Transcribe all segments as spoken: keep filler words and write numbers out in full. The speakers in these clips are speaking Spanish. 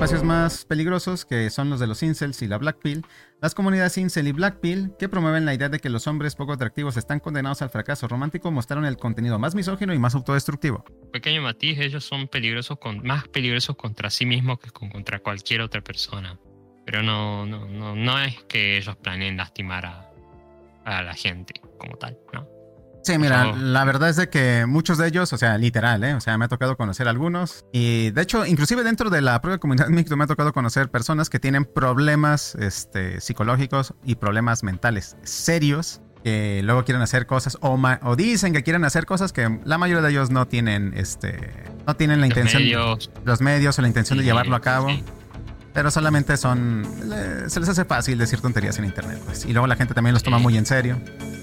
espacios más peligrosos, que son los de los incels y la Black Pill. Las comunidades incel y Black Pill, que promueven la idea de que los hombres poco atractivos están condenados al fracaso romántico, mostraron el contenido más misógino y más autodestructivo. Pequeño matiz, ellos son peligrosos con, más peligrosos contra sí mismos que con, contra cualquier otra persona. Pero no, no, no, no es que ellos planeen lastimar a, a la gente como tal, ¿no? Sí, mira, Eso... la verdad es de que muchos de ellos, o sea, literal, ¿eh? O sea, me ha tocado conocer algunos. Y de hecho, inclusive dentro de la propia comunidad mixto me ha tocado conocer personas que tienen problemas este, psicológicos y problemas mentales serios, que luego quieren hacer cosas o, ma- o dicen que quieren hacer cosas que la mayoría de ellos no tienen, este, no tienen la los intención, medios. los medios o la intención Sí, de llevarlo a cabo. sí. Pero solamente son, le- se les hace fácil decir tonterías en internet, pues. Y luego la gente también los toma Sí. muy en serio.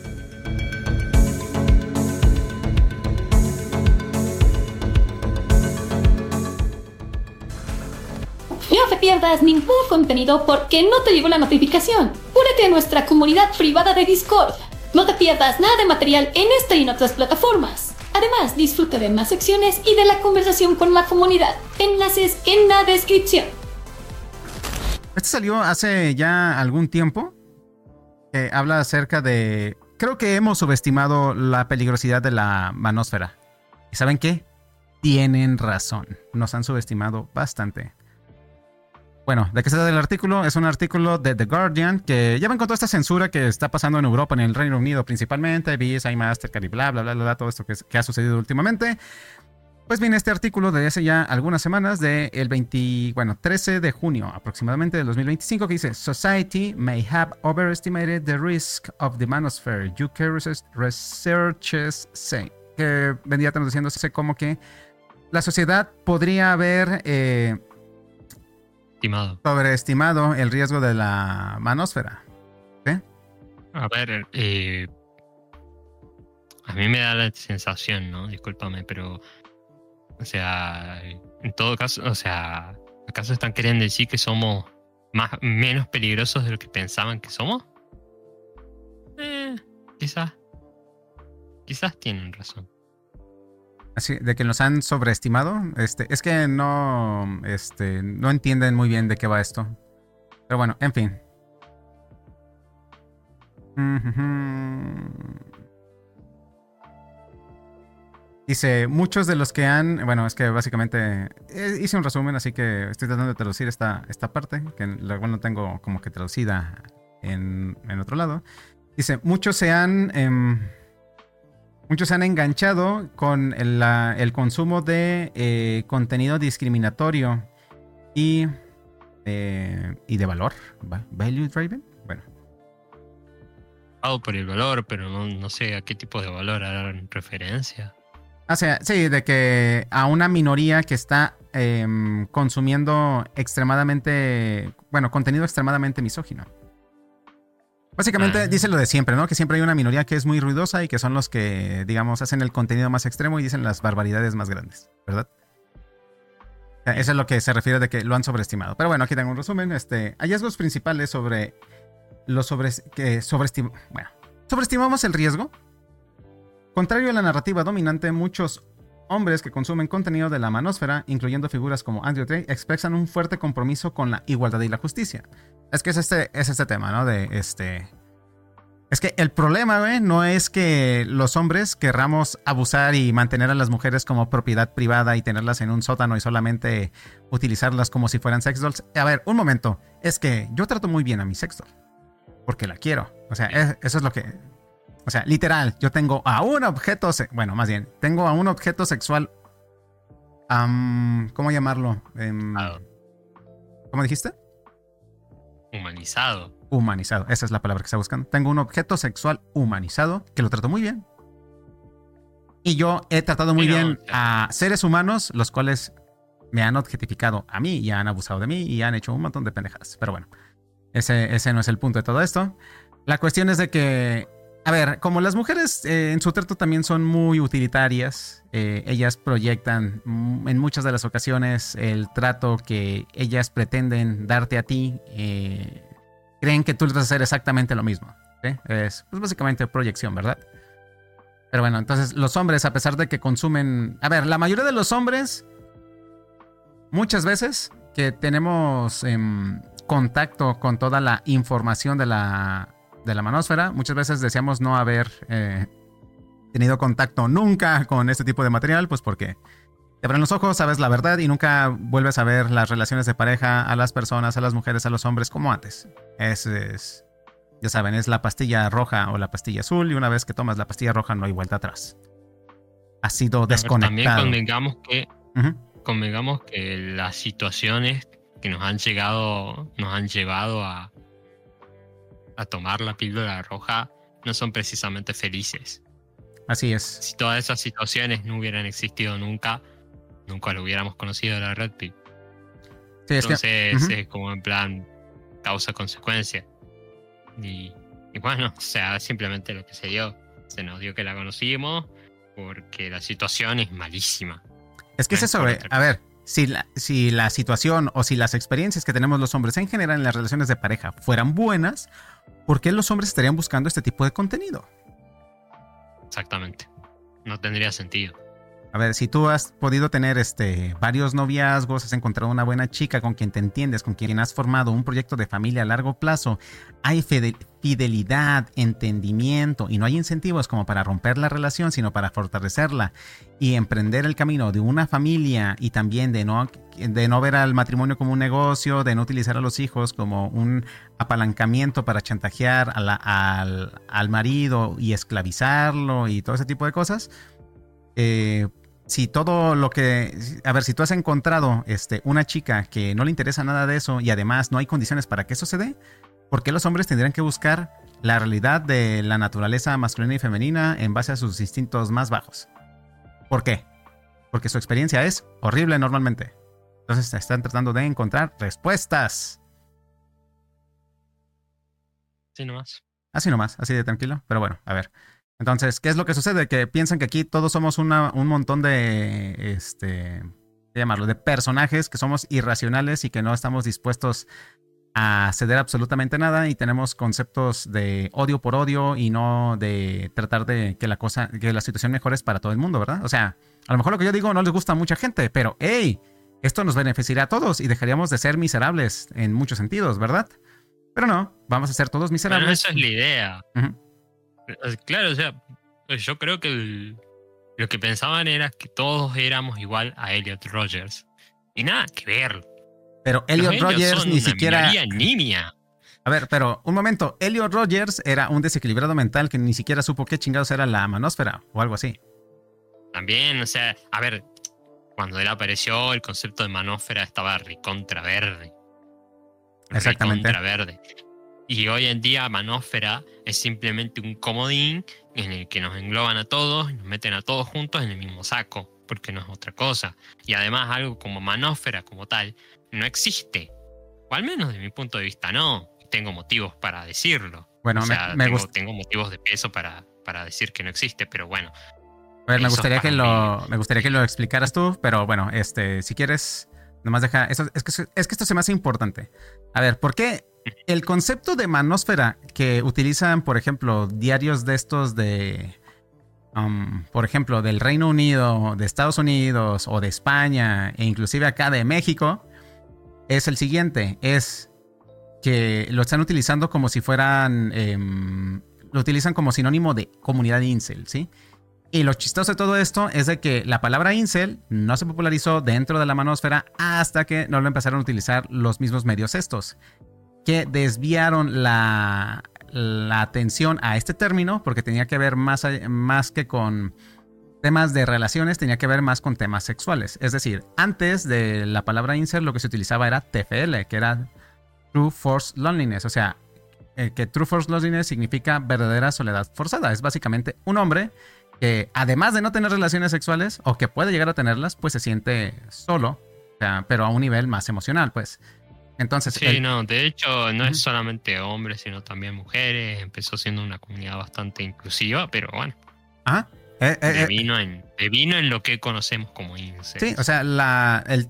No te pierdas ningún contenido porque no te llegó la notificación. Únete a nuestra comunidad privada de Discord. No te pierdas nada de material en esta y en otras plataformas. Además, disfruta de más secciones y de la conversación con la comunidad. Enlaces en la descripción. Este salió hace ya algún tiempo. Que habla acerca de... Creo que hemos subestimado la peligrosidad de la manósfera. ¿Y saben qué? Tienen razón. Nos han subestimado bastante. Bueno, ¿de qué se trata el artículo? Es un artículo de The Guardian que ya ven con toda esta censura que está pasando en Europa, en el Reino Unido principalmente, Visa y Mastercard y bla, bla, bla, bla, todo esto que, es, que ha sucedido últimamente. Pues viene este artículo de hace ya algunas semanas, del veinte, bueno, trece de junio aproximadamente del dos mil veinticinco, que dice: Society may have overestimated the risk of the manosphere, U K researchers say. Que vendría traduciéndose como que la sociedad podría haber... Eh, Estimado. sobreestimado el riesgo de la manósfera. ¿Sí? A ver, eh, a mí me da la sensación, ¿no? Discúlpame, pero, o sea, en todo caso, o sea, ¿acaso están queriendo decir que somos más, menos peligrosos de lo que pensaban que somos? Eh, quizás, quizás tienen razón. Así, de que nos han sobreestimado. Este, es que no, este, no entienden muy bien de qué va esto. Pero bueno, en fin. Dice, muchos de los que han... Bueno, es que básicamente eh, hice un resumen, así que estoy tratando de traducir esta, esta parte, que la cual no tengo como que traducida en, en otro lado. Dice, muchos se han... Eh, Muchos se han enganchado con el, la, el consumo de eh, contenido discriminatorio y, eh, y de valor. ¿Value driven? Bueno. Pago por el valor, pero no, no sé a qué tipo de valor harán referencia. O sea, sí, de que a una minoría que está eh, consumiendo extremadamente, bueno, contenido extremadamente misógino. Básicamente ah. dice lo de siempre, ¿no? Que siempre hay una minoría que es muy ruidosa y que son los que, digamos, hacen el contenido más extremo y dicen las barbaridades más grandes, ¿verdad? Eso es lo que se refiere de que lo han sobreestimado. Pero bueno, aquí tengo un resumen. Este, hallazgos principales sobre lo sobre, que sobreestim, bueno, sobreestimamos el riesgo. Contrario a la narrativa dominante, muchos hombres que consumen contenido de la manósfera, incluyendo figuras como Andrew Tate, expresan un fuerte compromiso con la igualdad y la justicia. Es que es este, es este tema, ¿no? De este... Es que el problema, güey, no es que los hombres querramos abusar y mantener a las mujeres como propiedad privada y tenerlas en un sótano y solamente utilizarlas como si fueran sex dolls. A ver, un momento. Es que yo trato muy bien a mi sex doll. Porque la quiero. O sea, es, eso es lo que... O sea, literal, yo tengo a un objeto... Se- bueno, más bien, tengo a un objeto sexual... Um, ¿Cómo llamarlo? Um, ¿Cómo dijiste? Humanizado. Humanizado, esa es la palabra que está buscando. Tengo un objeto sexual humanizado que lo trato muy bien. Y yo he tratado muy Pero, bien a seres humanos, los cuales me han objetificado a mí y han abusado de mí y han hecho un montón de pendejadas. Pero bueno, ese, ese no es el punto de todo esto. La cuestión es de que, a ver, como las mujeres eh, en su trato también son muy utilitarias, eh, ellas proyectan en muchas de las ocasiones el trato que ellas pretenden darte a ti. Eh, creen que tú les vas a hacer exactamente lo mismo. ¿Sí? Es pues, básicamente proyección, ¿verdad? Pero bueno, entonces los hombres, a pesar de que consumen... A ver, la mayoría de los hombres, muchas veces, que tenemos eh, contacto con toda la información de la, de la manósfera. Muchas veces deseamos no haber eh, tenido contacto nunca con este tipo de material, pues porque te abren los ojos, sabes la verdad y nunca vuelves a ver las relaciones de pareja, a las personas, a las mujeres, a los hombres como antes. Es, es ya saben, es la pastilla roja o la pastilla azul, y una vez que tomas la pastilla roja no hay vuelta atrás. Ha sido desconectado. También convengamos que, uh-huh. convengamos que las situaciones que nos han llegado, nos han llevado a, a tomar la píldora roja no son precisamente felices. Así es. Si todas esas situaciones no hubieran existido nunca, nunca lo hubiéramos conocido a la Red Pill. Sí, Entonces es, que, uh-huh. es como en plan causa-consecuencia. Y, y bueno, o sea, simplemente lo que se dio. Se nos dio que la conocimos porque la situación es malísima. Es que es eso, eh, a ver, si la, si la situación o si las experiencias que tenemos los hombres en general en las relaciones de pareja fueran buenas, ¿por qué los hombres estarían buscando este tipo de contenido? Exactamente. No tendría sentido. A ver, si tú has podido tener este, varios noviazgos, has encontrado una buena chica con quien te entiendes, con quien has formado un proyecto de familia a largo plazo, hay fidelidad, entendimiento y no hay incentivos como para romper la relación, sino para fortalecerla y emprender el camino de una familia, y también de no, de no ver al matrimonio como un negocio, de no utilizar a los hijos como un apalancamiento para chantajear a la, al, al marido y esclavizarlo y todo ese tipo de cosas. Eh, si todo lo que... A ver, si tú has encontrado este, una chica que no le interesa nada de eso y además no hay condiciones para que eso se dé, ¿por qué los hombres tendrían que buscar la realidad de la naturaleza masculina y femenina en base a sus instintos más bajos? ¿Por qué? Porque su experiencia es horrible normalmente. Entonces están tratando de encontrar respuestas. Así nomás. Así nomás, así de tranquilo. Pero bueno, a ver. Entonces, ¿qué es lo que sucede? Que piensan que aquí todos somos una, un montón de, este, ¿qué llamarlo? De personajes que somos irracionales y que no estamos dispuestos a ceder absolutamente nada, y tenemos conceptos de odio por odio y no de tratar de que la cosa, que la situación mejore para todo el mundo, ¿verdad? O sea, a lo mejor lo que yo digo no les gusta a mucha gente, pero hey, esto nos beneficiaría a todos y dejaríamos de ser miserables en muchos sentidos, ¿verdad? Pero no, vamos a ser todos miserables. Bueno, esa es la idea. Uh-huh. Claro, o sea, yo creo que el, lo que pensaban era que todos éramos igual a Elliot Rogers. Y nada que ver. Pero Elliot Los Rogers son ni una siquiera... niña. A ver, pero un momento. Elliot Rogers era un desequilibrado mental que ni siquiera supo qué chingados era la manósfera o algo así. También, o sea, a ver, cuando él apareció, el concepto de manósfera estaba recontra verde. Exactamente. Recontra verde. Y hoy en día manósfera es simplemente un comodín en el que nos engloban a todos y nos meten a todos juntos en el mismo saco, porque no es otra cosa. Y además algo como manósfera como tal no existe. O al menos de mi punto de vista no. Tengo motivos para decirlo. Bueno, o sea, me, me tengo, gust... tengo motivos de peso para, para decir que no existe, pero bueno. A ver, me gustaría que lo, me gustaría que lo explicaras tú, pero bueno, este, si quieres, nomás deja, eso, es, que, es que esto se me hace importante. A ver, ¿por qué el concepto de manósfera que utilizan, por ejemplo, diarios de estos de, um, por ejemplo, del Reino Unido, de Estados Unidos o de España e inclusive acá de México, es el siguiente? Es que lo están utilizando como si fueran, eh, lo utilizan como sinónimo de comunidad incel, ¿sí? Y lo chistoso de todo esto es de que la palabra incel no se popularizó dentro de la manósfera hasta que no lo empezaron a utilizar los mismos medios estos, que desviaron la, la atención a este término porque tenía que ver más, más que con temas de relaciones, tenía que ver más con temas sexuales. Es decir, antes de la palabra incel lo que se utilizaba era T F L, que era True Forced Loneliness. O sea, eh, que True Forced Loneliness significa verdadera soledad forzada. Es básicamente un hombre que además de no tener relaciones sexuales o que puede llegar a tenerlas, pues se siente solo, o sea, pero a un nivel más emocional, pues. Entonces, sí, el... no, de hecho no uh-huh. es solamente hombres, sino también mujeres. Empezó siendo una comunidad bastante inclusiva, pero bueno. Ajá. Eh, eh, devino, en, devino en lo que conocemos como incel. Sí, o sea, la, el,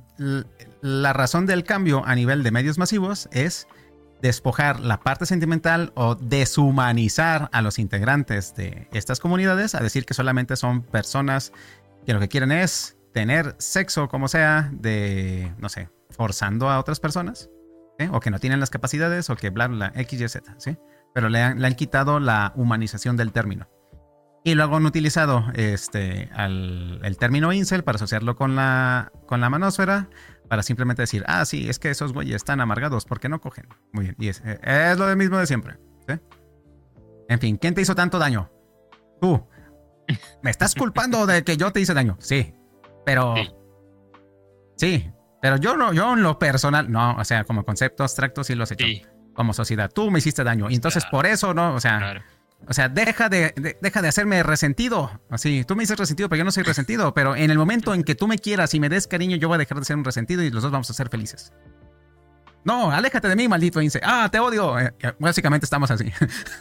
la razón del cambio a nivel de medios masivos es despojar la parte sentimental o deshumanizar a los integrantes de estas comunidades, a decir que solamente son personas que lo que quieren es tener sexo como sea, de, no sé, forzando a otras personas, ¿sí? O que no tienen las capacidades, o que bla, bla, X, Y, Z, ¿sí? Pero le han, le han quitado la humanización del término. Y luego han utilizado este, al, el término incel para asociarlo con la, con la manósfera, para simplemente decir, ah, sí, es que esos güeyes están amargados porque no cogen. Muy bien, y es, es lo mismo de siempre, ¿sí? En fin, ¿quién te hizo tanto daño? Tú. ¿Me estás culpando de que yo te hice daño? Sí, pero... Sí, sí, pero yo no, yo en lo personal, no, o sea, como concepto abstracto sí lo has hecho. Sí. Como sociedad, tú me hiciste daño, y entonces claro. Por eso, ¿no? O sea... Claro. O sea, deja de, de, deja de hacerme resentido. Así, tú me dices resentido, pero yo no soy resentido. Pero en el momento en que tú me quieras y me des cariño, yo voy a dejar de ser un resentido y los dos vamos a ser felices. No, aléjate de mí, maldito Ince. Ah, te odio. Eh, básicamente estamos así.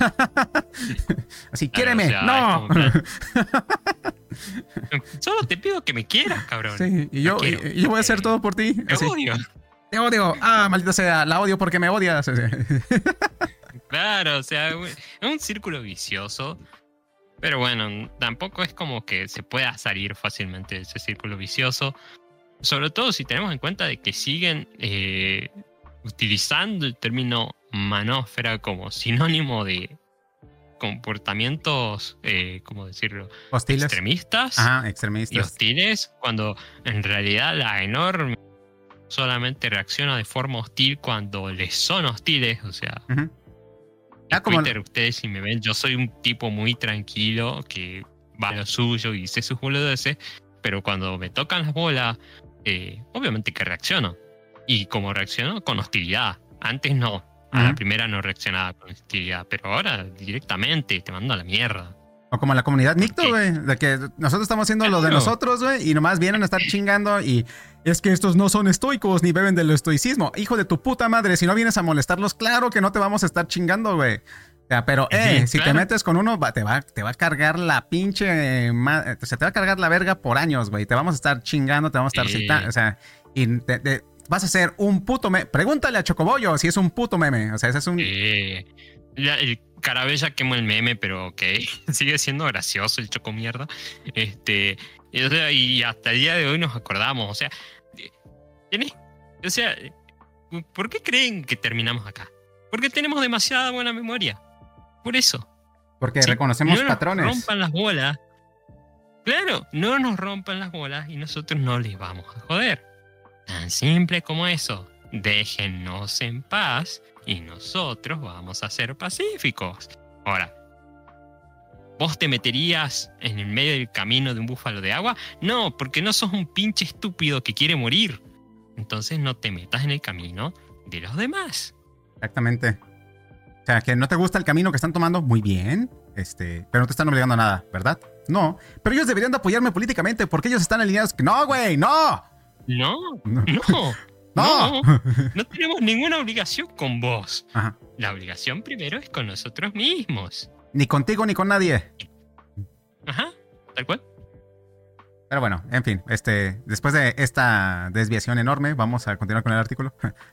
Así, quiéreme. Claro, o sea, no. Solo te pido que me quieras, cabrón. Sí, y yo, y, y yo voy a hacer todo por ti. Te así. odio. Te odio. Ah, maldita sea, la odio porque me odias. Claro, o sea, es un círculo vicioso. Pero bueno, tampoco es como que se pueda salir fácilmente de ese círculo vicioso. Sobre todo si tenemos en cuenta de que siguen eh, utilizando el término manósfera como sinónimo de comportamientos, eh, ¿cómo decirlo? Hostiles. Extremistas. Ajá, extremistas. Y hostiles, cuando en realidad la enorme solamente reacciona de forma hostil cuando les son hostiles, o sea... Uh-huh. En Twitter, como... ustedes si me ven, yo soy un tipo muy tranquilo que va a lo suyo y dice sus boludeces, pero cuando me tocan las bolas, eh, obviamente que reacciono. Y como reacciono, con hostilidad. Antes no. A uh-huh. la primera no reaccionaba con hostilidad, pero ahora directamente te mando a la mierda. O como la comunidad Nicto, güey, de que nosotros estamos haciendo claro. lo de nosotros, güey, y nomás vienen a estar chingando y es que estos no son estoicos ni beben del estoicismo. Hijo de tu puta madre, si no vienes a molestarlos, claro que no te vamos a estar chingando, güey. O sea, pero, eh, sí, si claro. te metes con uno, va, te, va, te va a cargar la pinche... Eh, ma- o sea, te va a cargar la verga por años, güey. Te vamos a estar chingando, te vamos a estar sí. citando, o sea, y te, te, vas a ser un puto meme. Pregúntale a Chocobollo si es un puto meme, o sea, ese es un... Sí. Ya, el Carabella quemó el meme, pero ok, sigue siendo gracioso el choco mierda. Este, y, o sea, y hasta el día de hoy nos acordamos, o sea, ¿tenés? O sea, ¿por qué creen que terminamos acá? Porque tenemos demasiada buena memoria. Por eso. Porque sí, reconocemos no patrones. No nos rompan las bolas. Claro, no nos rompan las bolas y nosotros no les vamos a joder. Tan simple como eso. Déjennos en paz y nosotros vamos a ser pacíficos. Ahora, ¿vos te meterías en el medio del camino de un búfalo de agua? No, porque no sos un pinche estúpido que quiere morir. Entonces no te metas en el camino de los demás. Exactamente. O sea, que no te gusta el camino que están tomando, muy bien, este, pero no te están obligando a nada, ¿verdad? No, pero ellos deberían de apoyarme políticamente porque ellos están alineados. No, güey, no. No, no. no. No, no tenemos ninguna obligación con vos. Ajá. La obligación primero es con nosotros mismos. Ni contigo ni con nadie. Ajá, tal cual. Pero bueno, en fin, este, después de esta desviación enorme, vamos a continuar con el artículo.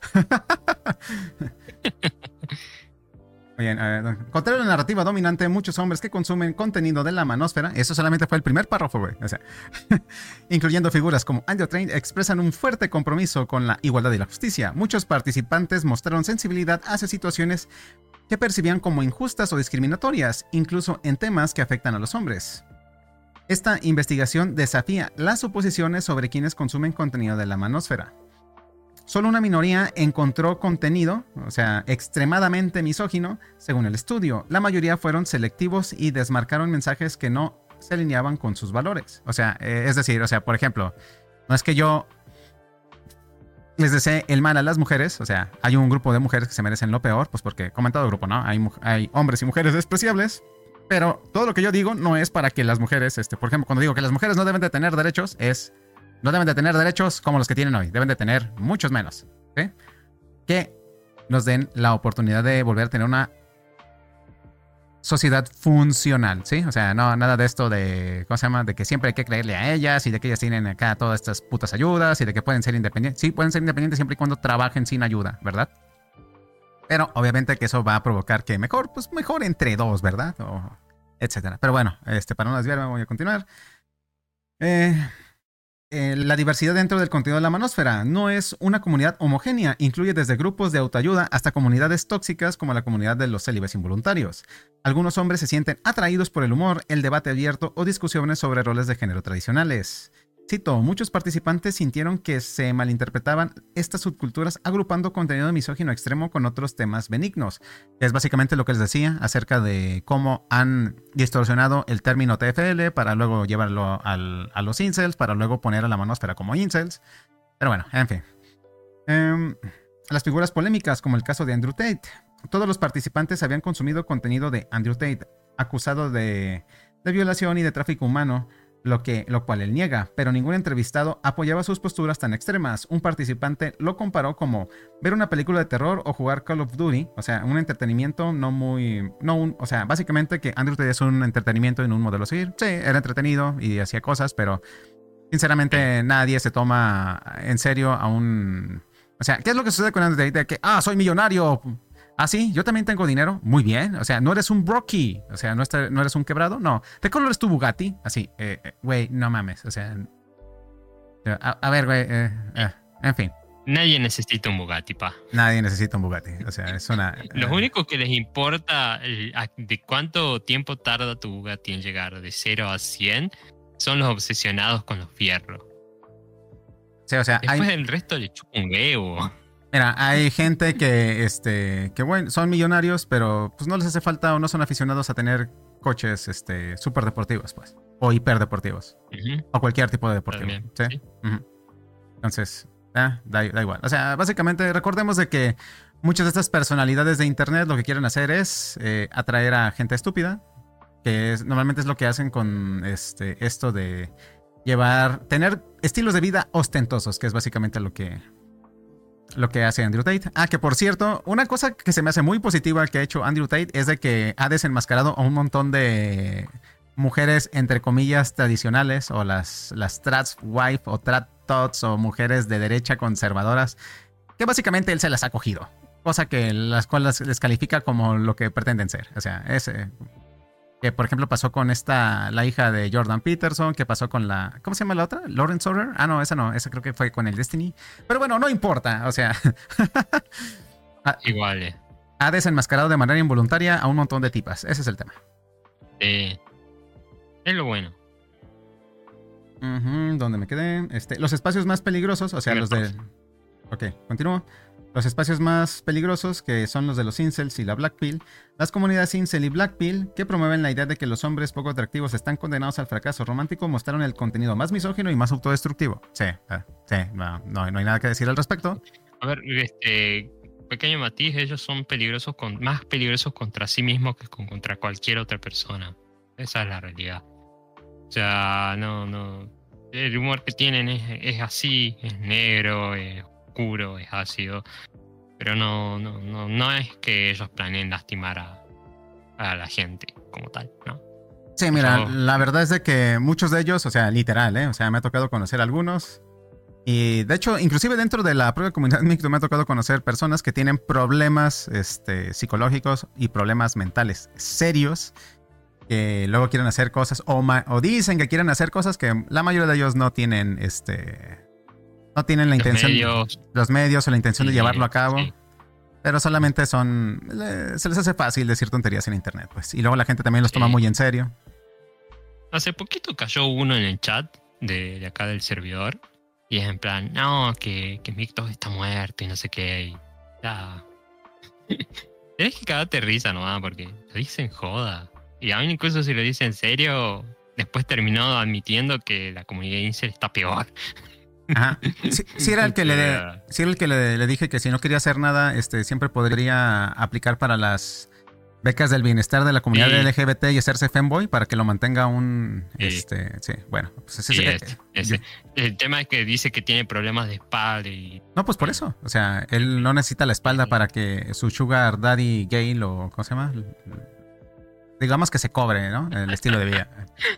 Bien, eh, contrario a la narrativa dominante, muchos hombres que consumen contenido de la manósfera, eso solamente fue el primer párrafo, güey, o sea, incluyendo figuras como Andrew Train, expresan un fuerte compromiso con la igualdad y la justicia. Muchos participantes mostraron sensibilidad hacia situaciones que percibían como injustas o discriminatorias, incluso en temas que afectan a los hombres. Esta investigación desafía las suposiciones sobre quienes consumen contenido de la manósfera. Solo una minoría encontró contenido, o sea, extremadamente misógino, según el estudio. La mayoría fueron selectivos y desmarcaron mensajes que no se alineaban con sus valores. O sea, eh, es decir, o sea, por ejemplo, no es que yo les desee el mal a las mujeres, o sea, hay un grupo de mujeres que se merecen lo peor, pues porque, como en todo grupo, ¿no? Hay, hay hombres y mujeres despreciables, pero todo lo que yo digo no es para que las mujeres, este, por ejemplo, cuando digo que las mujeres no deben de tener derechos, es... No deben de tener derechos como los que tienen hoy. Deben de tener muchos menos. ¿Sí? Que nos den la oportunidad de volver a tener una sociedad funcional. ¿Sí? O sea, no nada de esto de... ¿Cómo se llama? De que siempre hay que creerle a ellas y de que ellas tienen acá todas estas putas ayudas y de que pueden ser independientes. Sí, pueden ser independientes siempre y cuando trabajen sin ayuda, ¿verdad? Pero obviamente que eso va a provocar que mejor, pues mejor entre dos, ¿verdad? O etcétera. Pero bueno, este, para no desviarme voy a continuar. Eh... Eh, la diversidad dentro del contenido de la manósfera no es una comunidad homogénea, incluye desde grupos de autoayuda hasta comunidades tóxicas como la comunidad de los célibes involuntarios. Algunos hombres se sienten atraídos por el humor, el debate abierto o discusiones sobre roles de género tradicionales. Cito, muchos participantes sintieron que se malinterpretaban estas subculturas agrupando contenido misógino extremo con otros temas benignos. Es básicamente lo que les decía acerca de cómo han distorsionado el término T F L para luego llevarlo al, a los incels, para luego poner a la manósfera como incels. Pero bueno, en fin. Um, las figuras polémicas, como el caso de Andrew Tate. Todos los participantes habían consumido contenido de Andrew Tate, acusado de, de violación y de tráfico humano, Lo, que, lo cual él niega, pero ningún entrevistado apoyaba sus posturas tan extremas. Un participante lo comparó como ver una película de terror o jugar Call of Duty, o sea, un entretenimiento no muy... no un, O sea, básicamente que Andrew Tate es un entretenimiento en un modelo a seguir. Sí, era entretenido y hacía cosas, pero sinceramente nadie se toma en serio a un... O sea, ¿qué es lo que sucede con Andrew Tate? De que, ah, soy millonario... Ah, sí, yo también tengo dinero. Muy bien. O sea, no eres un brocky. O sea, no, está, no eres un quebrado. No. ¿De color es tu Bugatti? Así, eh, eh, güey, no mames. O sea, a, a ver, güey. Eh, eh, en fin. Nadie necesita un Bugatti, pa. Nadie necesita un Bugatti. O sea, es una... Lo eh, único que les importa eh, de cuánto tiempo tarda tu Bugatti en llegar de cero a cien son los obsesionados con los fierros. Sí, o sea, Después hay... el resto le chupa un huevo. Mira, hay gente que, este, que bueno, son millonarios, pero pues no les hace falta o no son aficionados a tener coches, este, súper deportivos, pues, o hiperdeportivos, Uh-huh. o cualquier tipo de deportivo, También, ¿sí? sí. Uh-huh. Entonces, eh, da, da igual. O sea, básicamente recordemos de que muchas de estas personalidades de internet lo que quieren hacer es eh, atraer a gente estúpida, que es, normalmente es lo que hacen con este, esto de llevar, tener estilos de vida ostentosos, que es básicamente lo que... Lo que hace Andrew Tate. Ah, que por cierto, una cosa que se me hace muy positiva que ha hecho Andrew Tate es de que ha desenmascarado a un montón de mujeres, entre comillas, tradicionales, o las, las trans wife o trans tots o mujeres de derecha conservadoras, que básicamente él se las ha cogido. Cosa que las cuales les califica como lo que pretenden ser. O sea, es... Eh, que por ejemplo pasó con esta, la hija de Jordan Peterson, que pasó con la, ¿cómo se llama la otra? Lauren Soder. Ah, no, esa no, esa creo que fue con el Destiny. Pero bueno, no importa, o sea. Igual. Eh. Ha desenmascarado de manera involuntaria a un montón de tipas. Ese es el tema. Eh, es lo bueno. Uh-huh, ¿dónde me quedé? Este, los espacios más peligrosos, o sea, los de... Ok, continúo. Los espacios más peligrosos, que son los de los incels y la Black Pill. Las comunidades incel y Black Pill, que promueven la idea de que los hombres poco atractivos están condenados al fracaso romántico, mostraron el contenido más misógino y más autodestructivo. Sí, uh, sí, no, no, no hay nada que decir al respecto. A ver, este pequeño matiz, ellos son peligrosos con, más peligrosos contra sí mismos que con, contra cualquier otra persona. Esa es la realidad. O sea, no, no. El humor que tienen es, es así, es negro, es oscuro, es ácido. Pero no, no, no, no es que ellos planeen lastimar a, a la gente como tal, ¿no? Sí, mira, Yo... la verdad es de que muchos de ellos, o sea, literal, ¿eh? O sea, me ha tocado conocer algunos. Y de hecho, inclusive dentro de la propia comunidad mixto me ha tocado conocer personas que tienen problemas este, psicológicos y problemas mentales serios, que luego quieren hacer cosas o, ma- o dicen que quieren hacer cosas que la mayoría de ellos no tienen, este, no tienen la los intención, medios, los medios o la intención sí, de llevarlo a cabo. Sí. Pero solamente son, le, se les hace fácil decir tonterías en internet, pues. Y luego la gente también los toma Sí. muy en serio. Hace poquito cayó uno en el chat de, de acá del servidor. Y es en plan, no, que, que Mictos está muerto y no sé qué. Y ya. Tienes que cagarte risa nomás, porque lo dicen joda. Y aún incluso si lo dice en serio, después terminó admitiendo que la comunidad incel está peor. Ajá. Sí, sí era el que, le, sí era el que le, le dije que si no quería hacer nada, este, siempre podría aplicar para las becas del bienestar de la comunidad Sí. L G B T y hacerse femboy para que lo mantenga un... Sí. Este, sí, bueno. Pues ese, Sí, eh, ese, ese. yo- El tema es que dice que tiene problemas de espalda y... no, pues por eso. O sea, él no necesita la espalda para que su sugar daddy gay lo... ¿Cómo se llama? Digamos que se cobre, ¿no? El estilo de vida.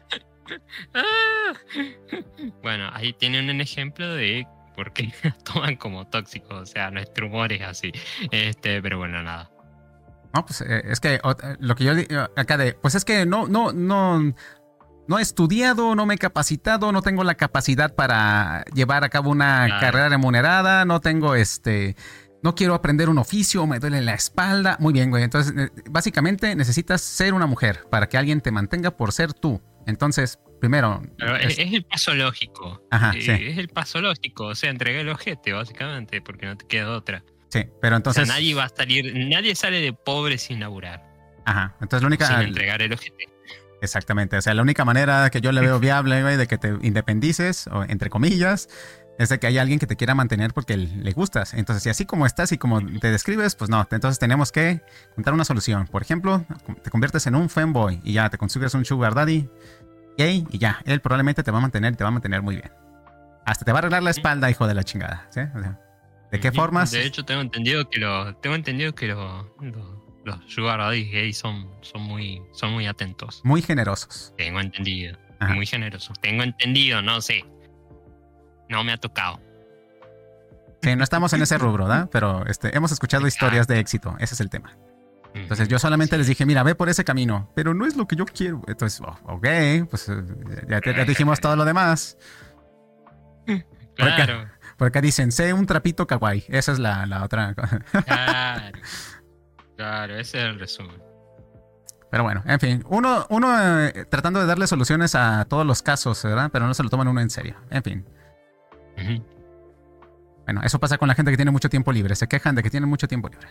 Ah. Bueno, ahí tienen un ejemplo de por qué nos toman como tóxicos. O sea, nuestro humor es así. Este, pero bueno, nada. No, pues eh, es que o- lo que yo di- acá de, pues es que no, no, no, no he estudiado, no me he capacitado, no tengo la capacidad para llevar a cabo una Claro. carrera remunerada, no tengo este, no quiero aprender un oficio, me duele la espalda. Muy bien, güey. Entonces, eh, básicamente necesitas ser una mujer para que alguien te mantenga por ser tú. Entonces, primero... Pero es- es, es el paso lógico. Ajá, Eh, sí. Es el paso lógico. O sea, entregué el ojete, básicamente, porque no te queda otra. Sí, pero entonces... O sea, nadie va a salir, nadie sale de pobre sin laburar, Ajá, entonces la única... sin entregar el ojete. Exactamente, o sea, la única manera que yo le veo viable, güey, de que te independices, o entre comillas, es de que haya alguien que te quiera mantener porque le gustas. Entonces, si así como estás y como te describes, pues no, entonces tenemos que encontrar una solución. Por ejemplo, te conviertes en un femboy y ya te consigues un sugar daddy gay y ya, él probablemente te va a mantener y te va a mantener muy bien. Hasta te va a arreglar la espalda, hijo de la chingada, ¿sí? O sea, ¿de qué Y, formas? De hecho, tengo entendido que los, tengo entendido que los, los, los sugar daddies gays son, son muy, son muy atentos. Muy generosos. Tengo entendido. Ajá. Muy generosos. Tengo entendido, no sé. No me ha tocado. Sí, no estamos en ese rubro, ¿verdad? Pero este, hemos escuchado historias de éxito, ese es el tema. Entonces yo solamente Sí. les dije, mira, ve por ese camino, pero no es lo que yo quiero. Entonces, oh, ok, pues eh, ya, ya dijimos todo lo demás. Por acá, Claro, por acá dicen, sé un trapito kawaii. Esa es la, la otra. claro. Claro, ese es el resumen. Pero bueno, en fin, uno, uno eh, tratando de darle soluciones a todos los casos, ¿verdad? Pero no se lo toman uno en serio. En fin. Ujú. Bueno, eso pasa con la gente que tiene mucho tiempo libre. Se quejan de que tienen mucho tiempo libre.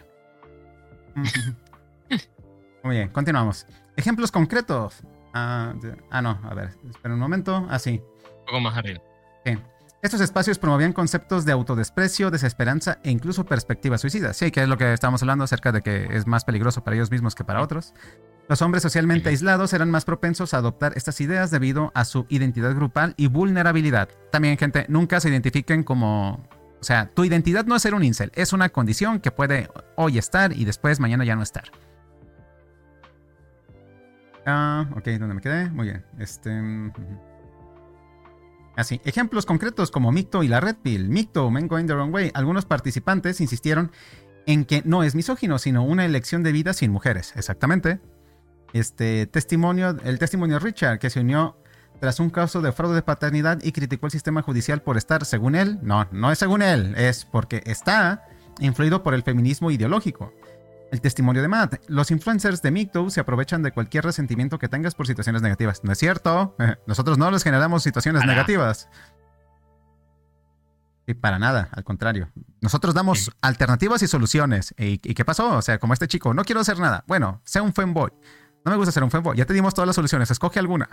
Muy bien, continuamos. Ejemplos concretos. Ah, de- ah, no, a ver, espera un momento. Ah, sí. Un poco más arriba. Sí. Estos espacios promovían conceptos de autodesprecio, desesperanza e incluso perspectivas suicidas. Sí, que es lo que estábamos hablando acerca de que es más peligroso para ellos mismos que para otros. Los hombres socialmente aislados eran más propensos a adoptar estas ideas debido a su identidad grupal y vulnerabilidad. También, gente, nunca se identifiquen como... O sea, tu identidad no es ser un incel, es una condición que puede hoy estar y después mañana ya no estar. Ah, ok, ¿dónde me quedé? Muy bien. Este... Así, ejemplos concretos como Micto y la Red Pill. Micto, Men Going the Wrong Way. Algunos participantes insistieron en que no es misógino, sino una elección de vida sin mujeres. Exactamente. Este testimonio, el testimonio de Richard, que se unió tras un caso de fraude de paternidad y criticó el sistema judicial por estar, según él, no, no es según él, es porque está influido por el feminismo ideológico. El testimonio de Matt. Los influencers de Micto se aprovechan de cualquier resentimiento que tengas por situaciones negativas. No es cierto. Nosotros no les generamos situaciones Para. negativas. Y para nada, al contrario. Nosotros damos alternativas y soluciones. ¿Y, ¿Y qué pasó? O sea, como este chico, no quiero hacer nada. Bueno, sea un femboy. No me gusta ser un femboy. Ya te dimos todas las soluciones. Escoge alguna.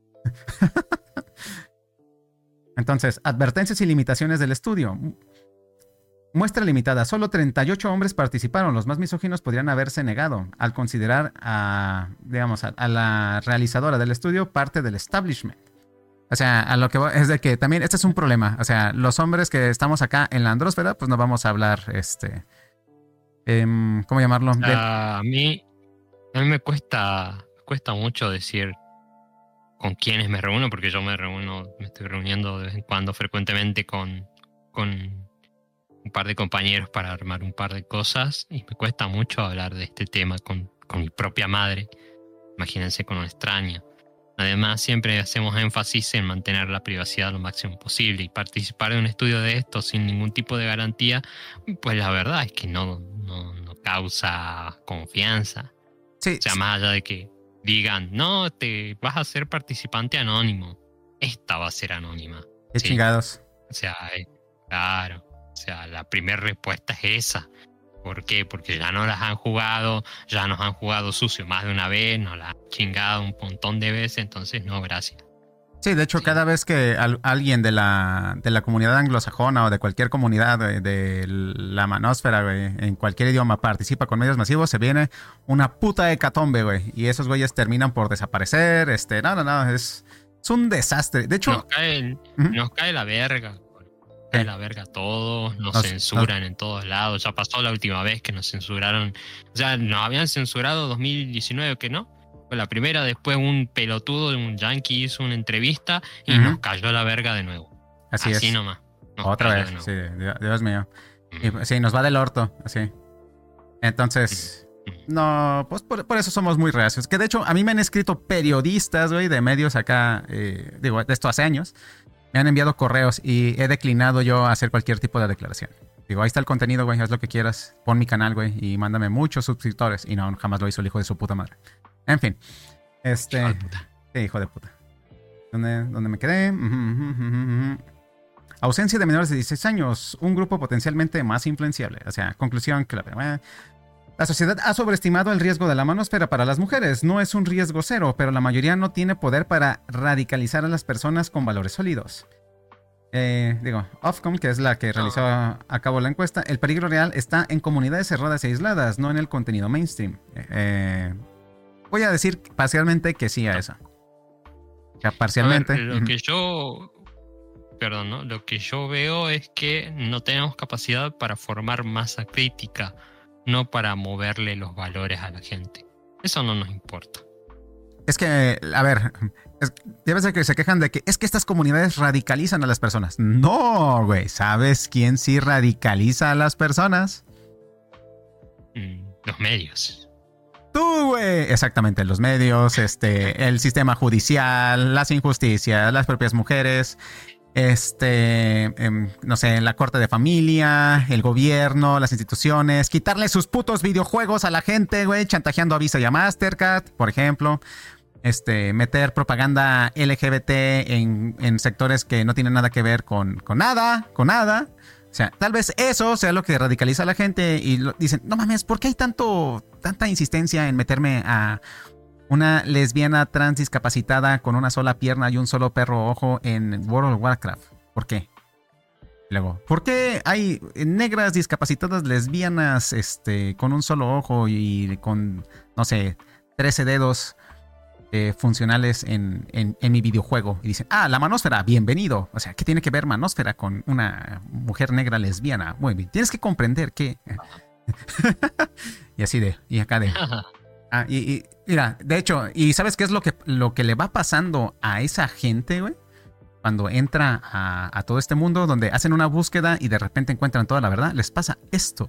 Entonces, advertencias y limitaciones del estudio. Muestra limitada. Solo treinta y ocho hombres participaron. Los más misóginos podrían haberse negado al considerar a, digamos, a, a la realizadora del estudio parte del establishment. O sea, a lo que voy es de que también este es un problema. O sea, los hombres que estamos acá en la andrósfera, pues no vamos a hablar, este, eh, ¿cómo llamarlo? O De- sea, a mí, a mí me cuesta, cuesta mucho decir con quiénes me reúno, porque yo me reúno, me estoy reuniendo de vez en cuando frecuentemente con, con un par de compañeros para armar un par de cosas, y me cuesta mucho hablar de este tema con, con mi propia madre. Imagínense con un extraño. Además, siempre hacemos énfasis en mantener la privacidad lo máximo posible, y participar en un estudio de esto sin ningún tipo de garantía, pues la verdad es que no, no, no causa confianza. sí, O sea, más allá de que digan, no, te vas a ser participante anónimo, esta va a ser anónima. qué Sí. chingados. O sea, eh, claro. O sea, la primera respuesta es esa. ¿Por qué? Porque ya no las han jugado, ya nos han jugado sucio más de una vez, nos las han chingado un montón de veces, entonces no, gracias. Sí, de hecho, Sí. cada vez que al- alguien de la, de la comunidad anglosajona o de cualquier comunidad de, de la manósfera, güey, en cualquier idioma participa con medios masivos, se viene una puta hecatombe, güey. Y esos güeyes terminan por desaparecer. Este, no, no, no, es, es un desastre. De hecho, Nos cae, el- Ujú. nos cae la verga. Nos cae Sí. la verga a todos, nos, Nos- censuran en todos lados. Ya pasó la última vez que nos censuraron. O sea, nos habían censurado dos mil diecinueve, que no. Fue la primera, después un pelotudo, un yankee hizo una entrevista y Ujú. nos cayó la verga de nuevo. así, Así es. nomás. Nos Otra cayó vez, de nuevo. sí, Dios, Dios mío. Y, Ujú. pues, sí, nos va del orto, así. Entonces, No, pues por, por eso somos muy reacios. Que de hecho, a mí me han escrito periodistas, güey, de medios acá, eh, digo, de esto hace años. Me han enviado correos y he declinado yo hacer cualquier tipo de declaración. Digo, ahí está el contenido, güey, haz lo que quieras. Pon mi canal, güey, y mándame muchos suscriptores. Y no, jamás lo hizo el hijo de su puta madre. En fin. Este... Hijo de puta. Sí, hijo de puta. ¿Dónde, dónde me quedé? Uh -huh, uh -huh, uh -huh. Ausencia de menores de dieciséis años. Un grupo potencialmente más influenciable. O sea, conclusión clave. Eh, La sociedad ha sobreestimado el riesgo de la manósfera para las mujeres. No es un riesgo cero, pero la mayoría no tiene poder para radicalizar a las personas con valores sólidos. Eh, digo, Ofcom, que es la que realizó a, a cabo la encuesta, el peligro real está en comunidades cerradas y aisladas, no en el contenido mainstream. Eh, voy a decir parcialmente que sí a eso. O sea, parcialmente. A ver, lo que yo... Perdón, ¿no? Lo que yo veo es que no tenemos capacidad para formar masa crítica, no para moverle los valores a la gente. Eso no nos importa. Es que, a ver, es, debe ser que se quejan de que es que estas comunidades radicalizan a las personas. No, güey. ¿Sabes quién sí radicaliza a las personas? Mm, los medios. Tú, güey. Exactamente, los medios, este, el sistema judicial, las injusticias, las propias mujeres. Este, eh, no sé, la corte de familia, el gobierno, las instituciones, quitarle sus putos videojuegos a la gente, güey, chantajeando a Visa y a Mastercard, por ejemplo. Este, meter propaganda L G B T en, en sectores que no tienen nada que ver con, con nada, con nada. O sea, tal vez eso sea lo que radicaliza a la gente y lo, dicen, no mames, ¿por qué hay tanto, tanta insistencia en meterme a una lesbiana trans discapacitada con una sola pierna y un solo perro ojo en World of Warcraft? ¿Por qué? Luego, ¿por qué hay negras discapacitadas lesbianas este, con un solo ojo y con, no sé, trece dedos eh, funcionales en, en, en mi videojuego? Y dicen, ah, la manósfera, bienvenido. O sea, ¿qué tiene que ver manósfera con una mujer negra lesbiana? Muy bien, tienes que comprender que... y así de, y acá de... Ah, y, y mira, de hecho, ¿y sabes qué es lo que, lo que le va pasando a esa gente, güey? Cuando entra a, a todo este mundo donde hacen una búsqueda y de repente encuentran toda la verdad, les pasa esto.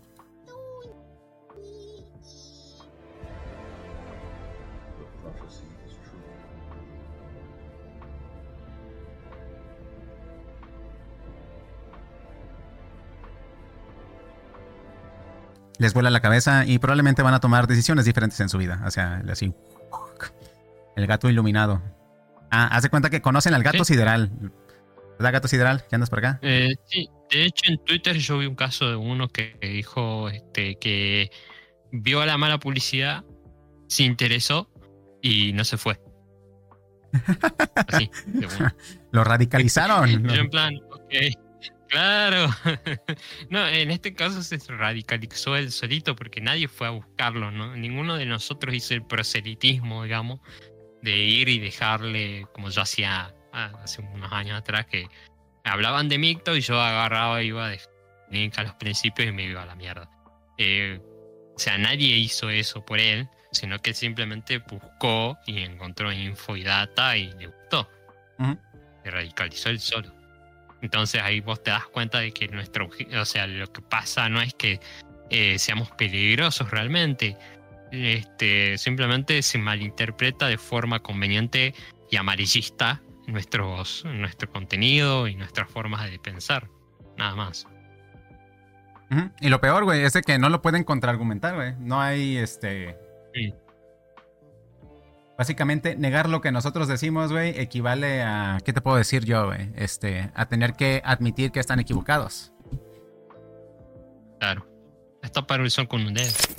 Les vuela la cabeza y probablemente van a tomar decisiones diferentes en su vida. O sea, así. El gato iluminado. Ah, haz de cuenta que conocen al gato ¿Sí? sideral. ¿Verdad, gato sideral? ¿Qué andas por acá? Eh, sí, de hecho en Twitter yo vi un caso de uno que dijo este, que vio a la mala publicidad, se interesó y no se fue. Así, de uno. Lo radicalizaron. Yo en plan, ok, claro. No, en este caso se radicalizó él solito porque nadie fue a buscarlo, ¿no? Ninguno de nosotros hizo el proselitismo, digamos, de ir y dejarle, como yo hacía hace unos años atrás, que hablaban de Micto y yo agarraba y iba de link a los principios y me iba a la mierda. Eh, o sea, nadie hizo eso por él, sino que simplemente buscó y encontró info y data y le gustó. Uh-huh. Se radicalizó él solo. Entonces ahí vos te das cuenta de que nuestro, o sea, lo que pasa no es que eh, seamos peligrosos realmente. Este, simplemente se malinterpreta de forma conveniente y amarillista nuestros, nuestro contenido y nuestras formas de pensar. Nada más. Uh-huh. Y lo peor, güey, es de que no lo pueden contraargumentar, güey. No hay, este... Sí. Básicamente, negar lo que nosotros decimos, güey, equivale a... ¿Qué te puedo decir yo, güey? Este, a tener que admitir que están equivocados. Claro. Hasta para el sol con un dedo.